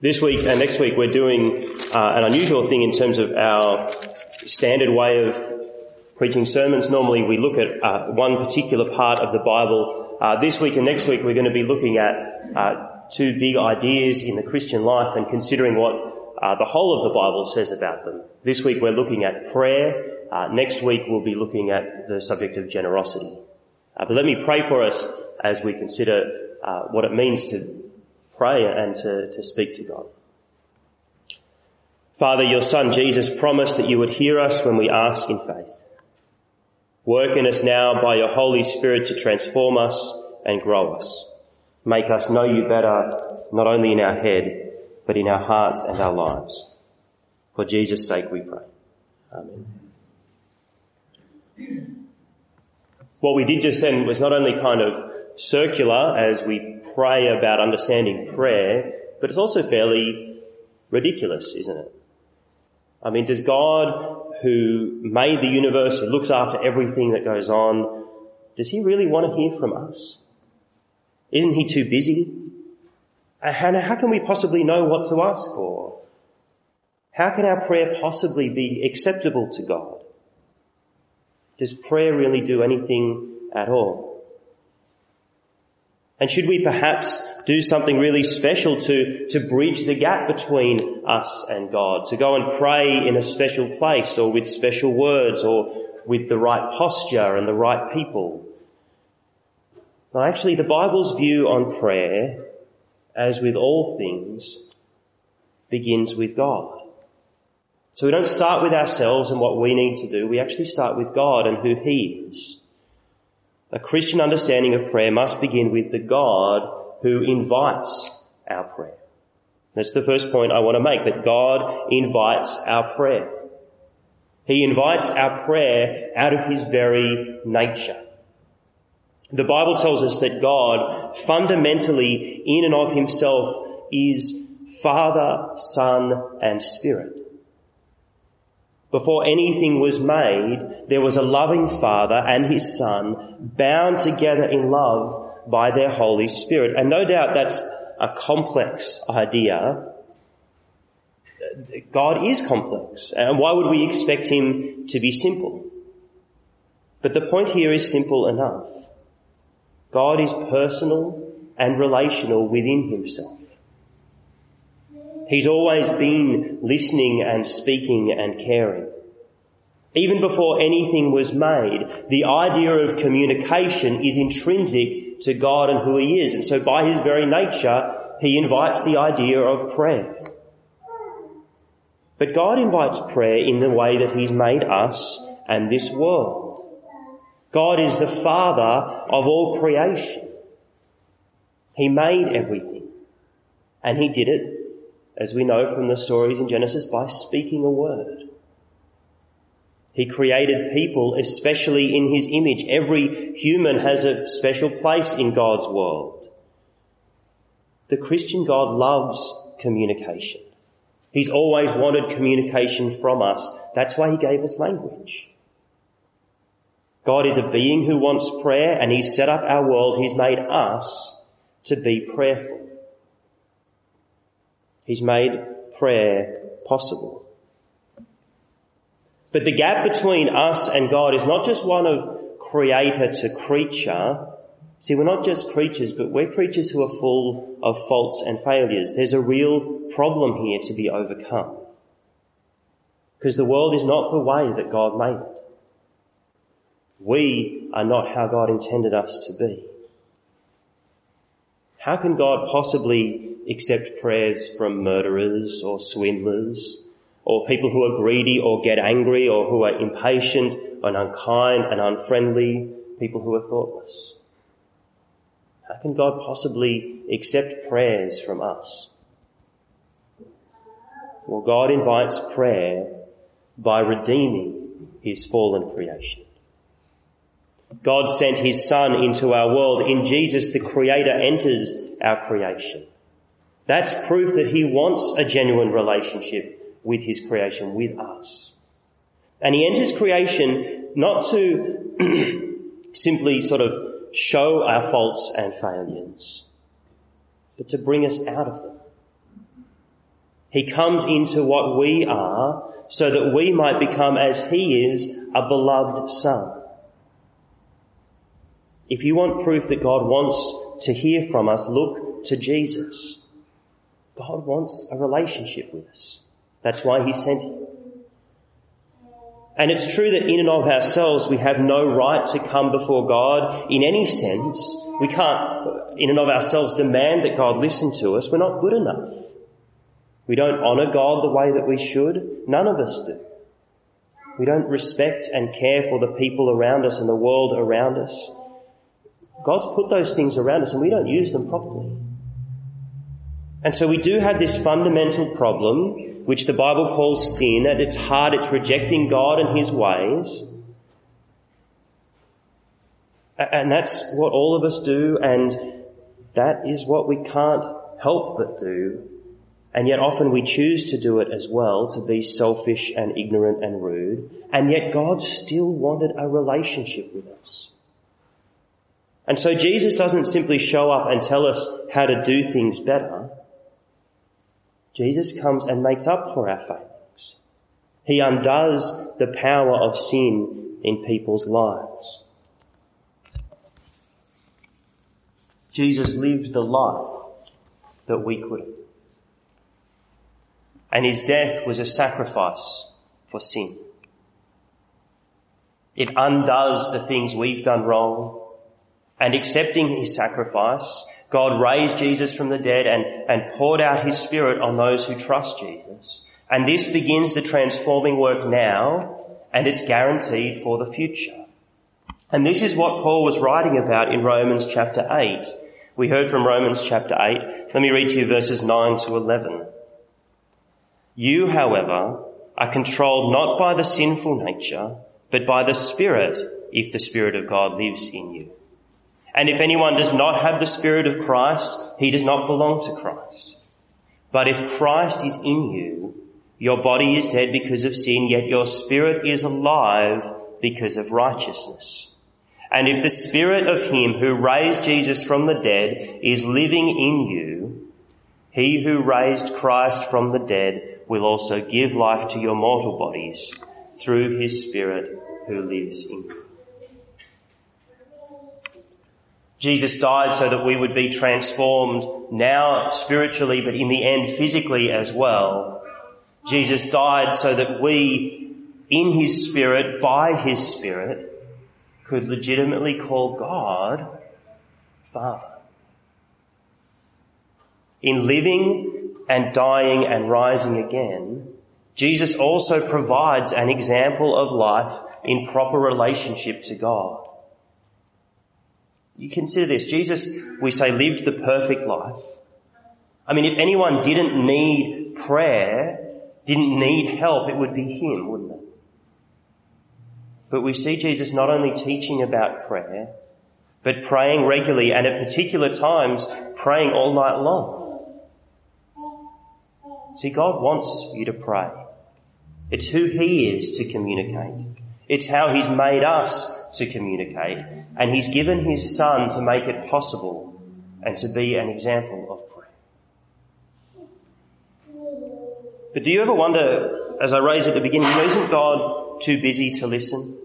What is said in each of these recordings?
This week and next week we're doing an unusual thing in terms of our standard way of preaching sermons. Normally we look at one particular part of the Bible. This week and next week we're going to be looking at two big ideas in the Christian life and considering what the whole of the Bible says about them. This week we're looking at prayer. Next week we'll be looking at the subject of generosity. But let me pray for us as we consider what it means to pray and to speak to God. Father, your Son Jesus promised that you would hear us when we ask in faith. Work in us now by your Holy Spirit to transform us and grow us. Make us know you better, not only in our head, but in our hearts and our lives. For Jesus' sake we pray. Amen. What we did just then was not only kind of circular as we pray about understanding prayer, but it's also fairly ridiculous, isn't it? I mean, does God, who made the universe, who looks after everything that goes on, does he really want to hear from us? Isn't he too busy? And how can we possibly know what to ask for? How can our prayer possibly be acceptable to God? Does prayer really do anything at all? And should we perhaps do something really special to bridge the gap between us and God? To go and pray in a special place or with special words or with the right posture and the right people? Well, actually, the Bible's view on prayer, as with all things, begins with God. So we don't start with ourselves and what we need to do. We actually start with God and who he is. A Christian understanding of prayer must begin with the God who invites our prayer. That's the first point I want to make, that God invites our prayer. He invites our prayer out of his very nature. The Bible tells us that God, fundamentally in and of himself, is Father, Son, and Spirit. Before anything was made, there was a loving Father and his Son bound together in love by their Holy Spirit. And no doubt that's a complex idea. God is complex. And why would we expect him to be simple? But the point here is simple enough. God is personal and relational within himself. He's always been listening and speaking and caring. Even before anything was made, the idea of communication is intrinsic to God and who he is. And so by his very nature, he invites the idea of prayer. But God invites prayer in the way that he's made us and this world. God is the Father of all creation. He made everything. And he did it, as we know from the stories in Genesis, by speaking a word. He created people, especially in his image. Every human has a special place in God's world. The Christian God loves communication. He's always wanted communication from us. That's why he gave us language. God is a being who wants prayer, and he's set up our world. He's made us to be prayerful. He's made prayer possible. But the gap between us and God is not just one of creator to creature. See, we're not just creatures, but we're creatures who are full of faults and failures. There's a real problem here to be overcome. Because the world is not the way that God made it. We are not how God intended us to be. How can God possibly accept prayers from murderers or swindlers or people who are greedy or get angry or who are impatient and unkind and unfriendly, people who are thoughtless? How can God possibly accept prayers from us? Well, God invites prayer by redeeming his fallen creation. God sent his Son into our world. In Jesus, the Creator enters our creation. That's proof that he wants a genuine relationship with his creation, with us. And he enters creation not to simply sort of show our faults and failures, but to bring us out of them. He comes into what we are so that we might become, as he is, a beloved son. If you want proof that God wants to hear from us, look to Jesus. God wants a relationship with us. That's why he sent him. And it's true that in and of ourselves we have no right to come before God in any sense. We can't, in and of ourselves, demand that God listen to us. We're not good enough. We don't honour God the way that we should. None of us do. We don't respect and care for the people around us and the world around us. God's put those things around us and we don't use them properly. And so we do have this fundamental problem, which the Bible calls sin. At its heart, it's rejecting God and his ways. And that's what all of us do, and that is what we can't help but do. And yet often we choose to do it as well, to be selfish and ignorant and rude. And yet God still wanted a relationship with us. And so Jesus doesn't simply show up and tell us how to do things better. Jesus comes and makes up for our failings. He undoes the power of sin in people's lives. Jesus lived the life that we couldn't. And his death was a sacrifice for sin. It undoes the things we've done wrong. And accepting his sacrifice, God raised Jesus from the dead and poured out his Spirit on those who trust Jesus. And this begins the transforming work now, and it's guaranteed for the future. And this is what Paul was writing about in Romans chapter 8. We heard from Romans chapter 8. Let me read to you verses 9 to 11. You, however, are controlled not by the sinful nature, but by the Spirit, if the Spirit of God lives in you. And if anyone does not have the Spirit of Christ, he does not belong to Christ. But if Christ is in you, your body is dead because of sin, yet your spirit is alive because of righteousness. And if the Spirit of him who raised Jesus from the dead is living in you, he who raised Christ from the dead will also give life to your mortal bodies through his Spirit who lives in you. Jesus died so that we would be transformed now spiritually, but in the end physically as well. Jesus died so that we, in his Spirit, by his Spirit, could legitimately call God Father. In living and dying and rising again, Jesus also provides an example of life in proper relationship to God. You consider this. Jesus, we say, lived the perfect life. I mean, if anyone didn't need prayer, didn't need help, it would be him, wouldn't it? But we see Jesus not only teaching about prayer, but praying regularly and at particular times praying all night long. See, God wants you to pray. It's who he is to communicate. It's how he's made us to communicate, and he's given his Son to make it possible and to be an example of prayer. But do you ever wonder, as I raised at the beginning, isn't God too busy to listen?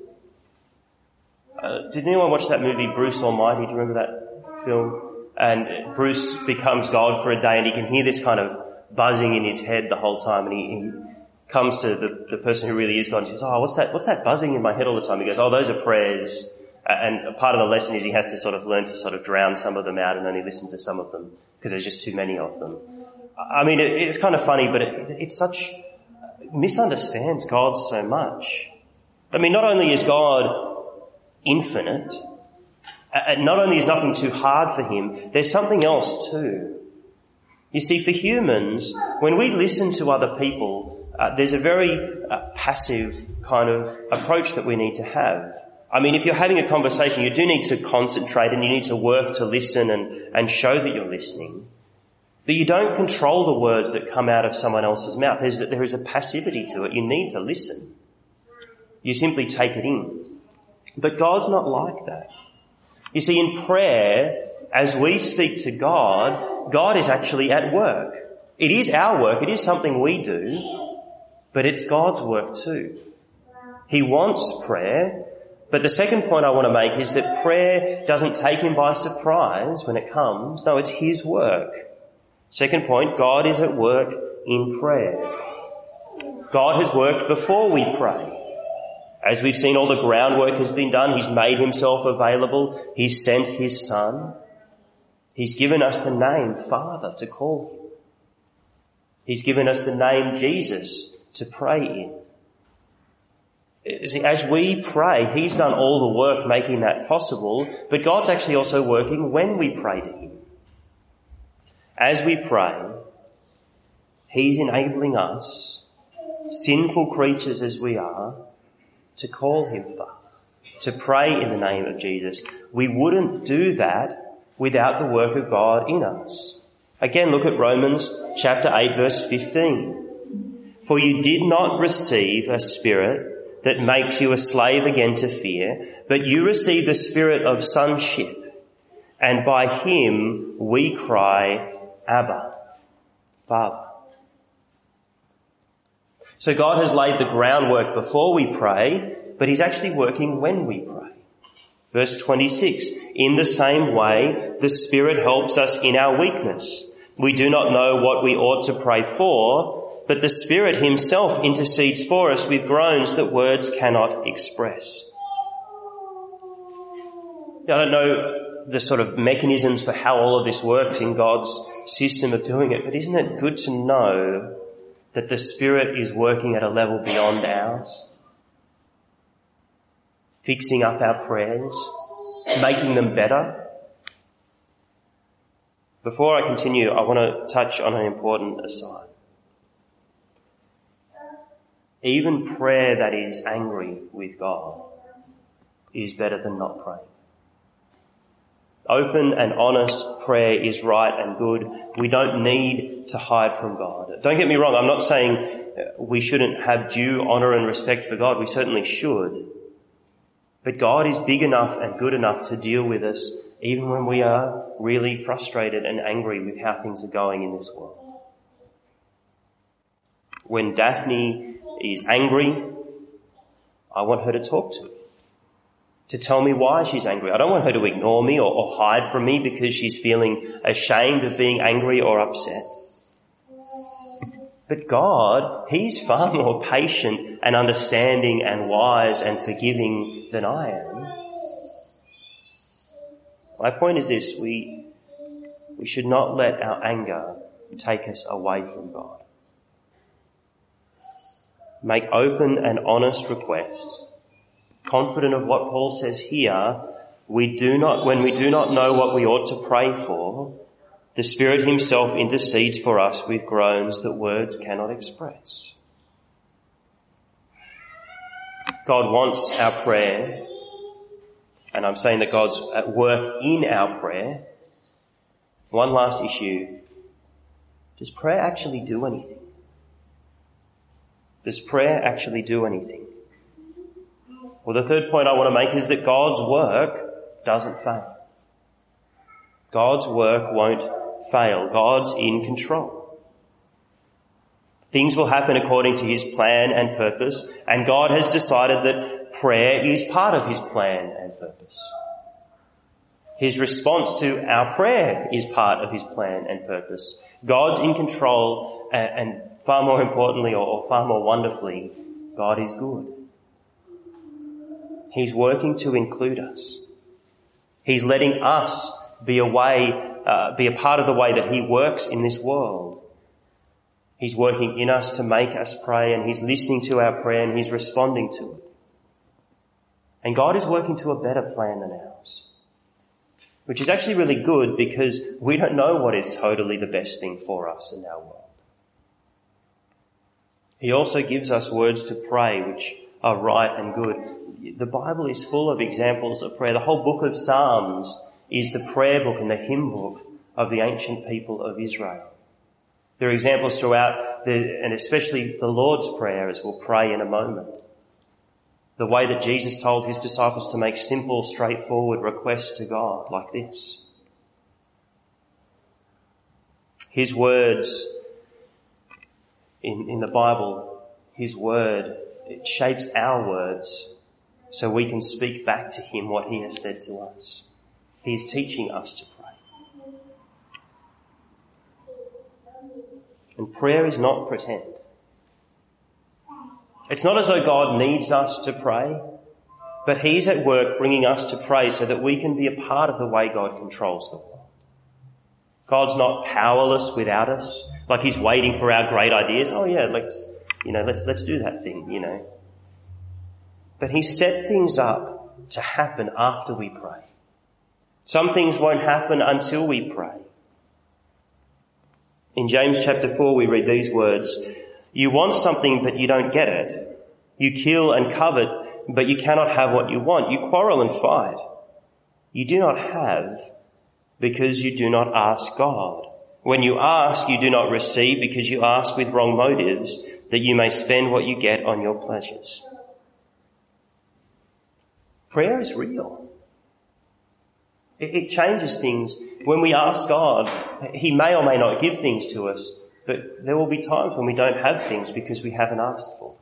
Did anyone watch that movie, Bruce Almighty? Do you remember that film? And Bruce becomes God for a day and he can hear this kind of buzzing in his head the whole time, and he comes to the person who really is God and says, oh, what's that buzzing in my head all the time? He goes, oh, those are prayers. And part of the lesson is he has to sort of learn to sort of drown some of them out and only listen to some of them because there's just too many of them. I mean, it's kind of funny, but it's such, misunderstands God so much. I mean, not only is God infinite, and not only is nothing too hard for him, there's something else too. You see, for humans, when we listen to other people, there's a very passive kind of approach that we need to have. I mean, if you're having a conversation, you do need to concentrate and you need to work to listen and show that you're listening. But you don't control the words that come out of someone else's mouth. There is a passivity to it. You need to listen. You simply take it in. But God's not like that. You see, in prayer, as we speak to God, God is actually at work. It is our work, it is something we do, but it's God's work too. He wants prayer, but the second point I want to make is that prayer doesn't take him by surprise when it comes. No, it's his work. Second point, God is at work in prayer. God has worked before we pray. As we've seen, all the groundwork has been done. He's made himself available. He's sent his Son. He's given us the name Father to call him. He's given us the name Jesus to pray in. See, as we pray, he's done all the work making that possible, but God's actually also working when we pray to him. As we pray, he's enabling us, sinful creatures as we are, to call him Father, to pray in the name of Jesus. We wouldn't do that without the work of God in us. Again, look at Romans chapter 8, verse 15. For you did not receive a spirit that makes you a slave again to fear, but you received the spirit of sonship, and by him we cry, Abba, Father. So God has laid the groundwork before we pray, but he's actually working when we pray. Verse 26, in the same way, the Spirit helps us in our weakness. We do not know what we ought to pray for, but the Spirit himself intercedes for us with groans that words cannot express. I don't know the sort of mechanisms for how all of this works in God's system of doing it, but isn't it good to know that the Spirit is working at a level beyond ours, fixing up our prayers, making them better? Before I continue, I want to touch on an important aside. Even prayer that is angry with God is better than not praying. Open and honest prayer is right and good. We don't need to hide from God. Don't get me wrong, I'm not saying we shouldn't have due honour and respect for God. We certainly should. But God is big enough and good enough to deal with us even when we are really frustrated and angry with how things are going in this world. When Daphne is angry, I want her to talk to me, to tell me why she's angry. I don't want her to ignore me or hide from me because she's feeling ashamed of being angry or upset. But God, he's far more patient and understanding and wise and forgiving than I am. My point is this, we should not let our anger take us away from God. Make open and honest requests, confident of what Paul says here. When we do not know what we ought to pray for, the Spirit himself intercedes for us with groans that words cannot express. God wants our prayer, and I'm saying that God's at work in our prayer. One last issue. Does prayer actually do anything? Does prayer actually do anything? Well, the third point I want to make is that God's work doesn't fail. God's work won't fail. God's in control. Things will happen according to his plan and purpose, and God has decided that prayer is part of his plan and purpose. His response to our prayer is part of his plan and purpose. God's in control, and far more importantly, or far more wonderfully, God is good. He's working to include us. He's letting us be a part of the way that he works in this world. He's working in us to make us pray, and he's listening to our prayer and he's responding to it. And God is working to a better plan than ours, which is actually really good because we don't know what is totally the best thing for us in our world. He also gives us words to pray which are right and good. The Bible is full of examples of prayer. The whole book of Psalms is the prayer book and the hymn book of the ancient people of Israel. There are examples throughout, and especially the Lord's Prayer, as we'll pray in a moment. The way that Jesus told his disciples to make simple, straightforward requests to God like this. His words in the Bible, his word, it shapes our words so we can speak back to him what he has said to us. He is teaching us to pray. And prayer is not pretend. It's not as though God needs us to pray, but he's at work bringing us to pray so that we can be a part of the way God controls the world. God's not powerless without us, like he's waiting for our great ideas. Oh yeah, let's do that thing, But he set things up to happen after we pray. Some things won't happen until we pray. In James chapter 4 we read these words, "You want something but you don't get it. You kill and covet, but you cannot have what you want. You quarrel and fight. You do not have because you do not ask God. When you ask, you do not receive because you ask with wrong motives, that you may spend what you get on your pleasures." Prayer is real. It changes things. When we ask God, he may or may not give things to us, but there will be times when we don't have things because we haven't asked for.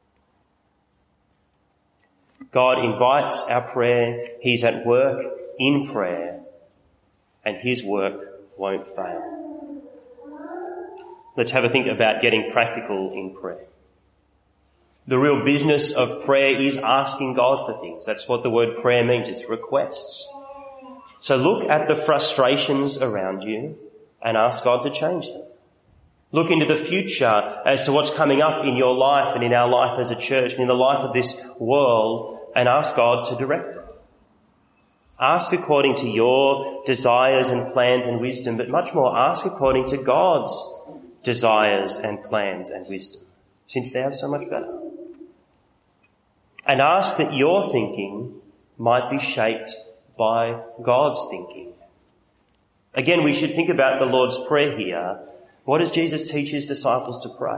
God invites our prayer. He's at work in prayer, and his work won't fail. Let's have a think about getting practical in prayer. The real business of prayer is asking God for things. That's what the word prayer means. It's requests. So look at the frustrations around you and ask God to change them. Look into the future as to what's coming up in your life and in our life as a church and in the life of this world, and ask God to direct it. Ask according to your desires and plans and wisdom, but much more ask according to God's desires and plans and wisdom, since they are so much better. And ask that your thinking might be shaped by God's thinking. Again, we should think about the Lord's Prayer here. What does Jesus teach his disciples to pray?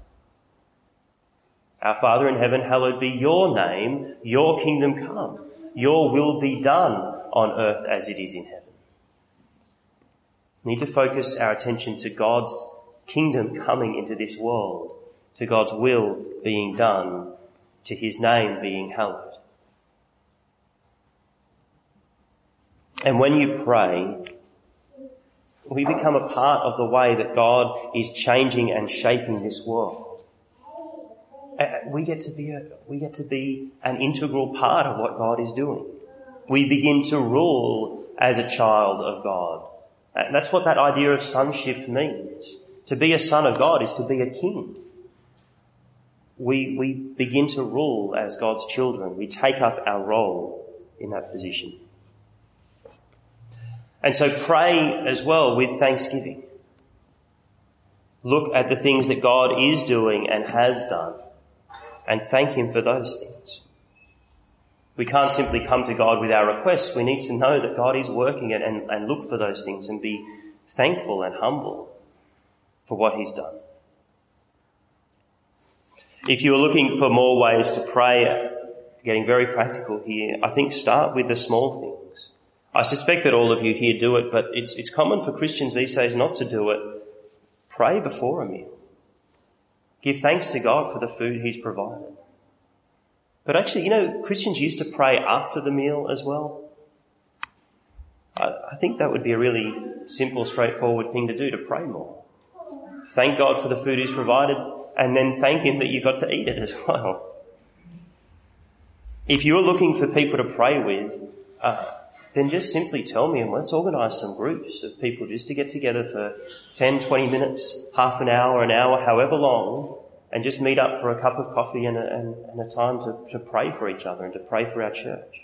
Our Father in heaven, hallowed be your name, your kingdom come, your will be done on earth as it is in heaven. We need to focus our attention to God's kingdom coming into this world, to God's will being done, to his name being hallowed. And when you pray, we become a part of the way that God is changing and shaping this world. We get to be an integral part of what God is doing. We begin to rule as a child of God. That's what that idea of sonship means. To be a son of God is to be a king. We begin to rule as God's children. We take up our role in that position. And so pray as well with thanksgiving. Look at the things that God is doing and has done, and thank him for those things. We can't simply come to God with our requests. We need to know that God is working it and look for those things and be thankful and humble for what he's done. If you're looking for more ways to pray, getting very practical here, I think start with the small things. I suspect that all of you here do it, but it's common for Christians these days not to do it. Pray before a meal. Give thanks to God for the food he's provided. But actually, Christians used to pray after the meal as well. I think that would be a really simple, straightforward thing to do, to pray more. Thank God for the food he's provided, and then thank him that you got to eat it as well. If you're looking for people to pray with, then just simply tell me and let's organise some groups of people just to get together for 10, 20 minutes, half an hour, however long, and just meet up for a cup of coffee and a time to pray for each other and to pray for our church.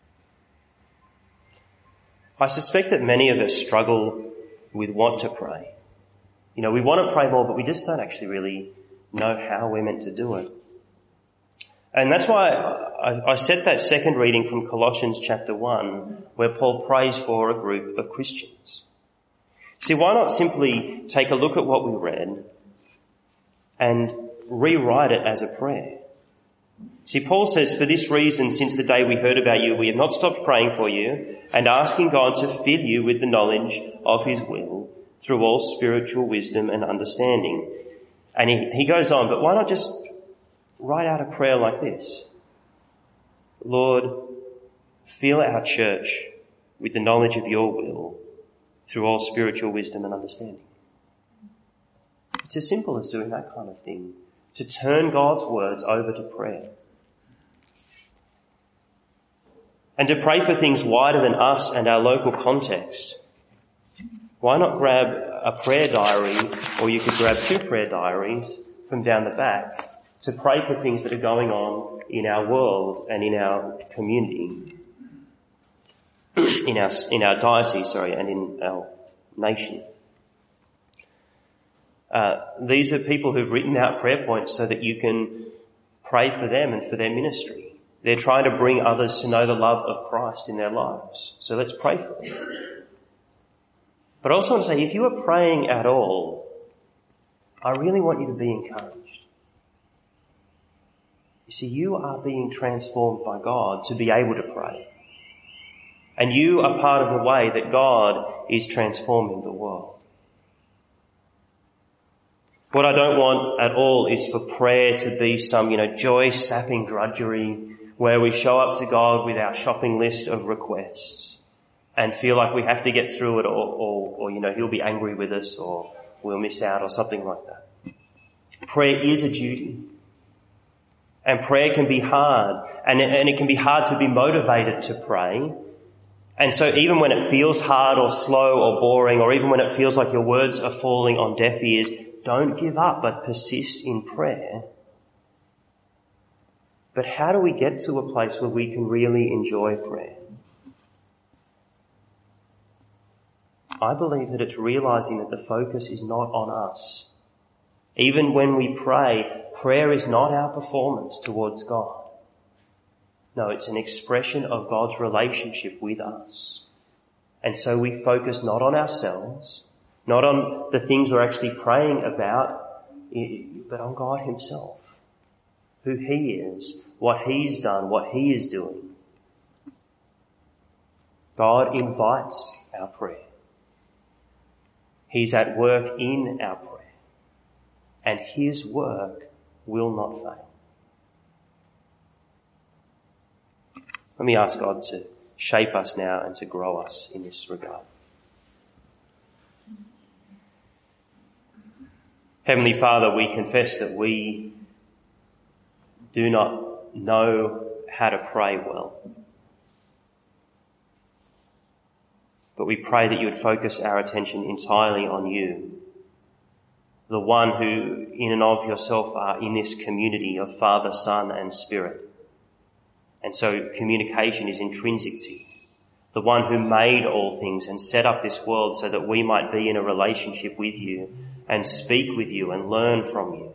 I suspect that many of us struggle with what to pray. We want to pray more, but we just don't actually really know how we're meant to do it. And that's why I set that second reading from Colossians chapter 1, where Paul prays for a group of Christians. See, why not simply take a look at what we read and rewrite it as a prayer? See, Paul says, "For this reason, since the day we heard about you, we have not stopped praying for you and asking God to fill you with the knowledge of his will through all spiritual wisdom and understanding, And he goes on, but why not just write out a prayer like this? Lord, fill our church with the knowledge of your will through all spiritual wisdom and understanding. It's as simple as doing that kind of thing, to turn God's words over to prayer. And to pray for things wider than us and our local context. Why not grab a prayer diary, or you could grab 2 prayer diaries from down the back, to pray for things that are going on in our world and in our community, in our diocese, and in our nation. These are people who've written out prayer points so that you can pray for them and for their ministry. They're trying to bring others to know the love of Christ in their lives. So let's pray for them. But I also want to say, if you are praying at all, I really want you to be encouraged. You see, you are being transformed by God to be able to pray. And you are part of the way that God is transforming the world. What I don't want at all is for prayer to be some, joy-sapping drudgery where we show up to God with our shopping list of requests and feel like we have to get through it or he'll be angry with us or we'll miss out or something like that. Prayer is a duty. And prayer can be hard. And it can be hard to be motivated to pray. And so even when it feels hard or slow or boring, or even when it feels like your words are falling on deaf ears, don't give up, but persist in prayer. But how do we get to a place where we can really enjoy prayer? I believe that it's realizing that the focus is not on us. Even when we pray, prayer is not our performance towards God. No, it's an expression of God's relationship with us. And so we focus not on ourselves, not on the things we're actually praying about, but on God himself, who he is, what he's done, what he is doing. God invites our prayer. He's at work in our prayer. And his work will not fail. Let me ask God to shape us now and to grow us in this regard. Heavenly Father, we confess that we do not know how to pray well. But we pray that you would focus our attention entirely on you, the one who in and of yourself are in this community of Father, Son and Spirit. And so communication is intrinsic to you, the one who made all things and set up this world so that we might be in a relationship with you and speak with you and learn from you.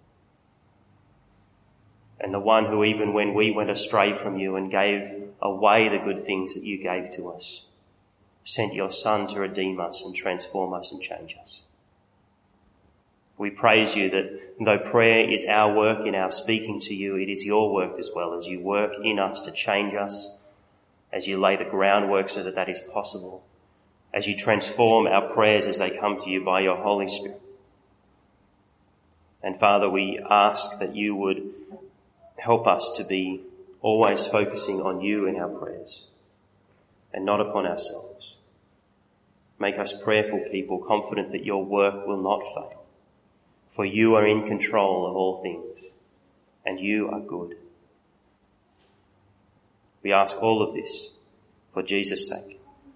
And the one who, even when we went astray from you and gave away the good things that you gave to us, sent your Son to redeem us and transform us and change us. We praise you that though prayer is our work in our speaking to you, it is your work as well, as you work in us to change us, as you lay the groundwork so that that is possible, as you transform our prayers as they come to you by your Holy Spirit. And Father, we ask that you would help us to be always focusing on you in our prayers and not upon ourselves. Make us prayerful people, confident that your work will not fail. For you are in control of all things, and you are good. We ask all of this for Jesus' sake.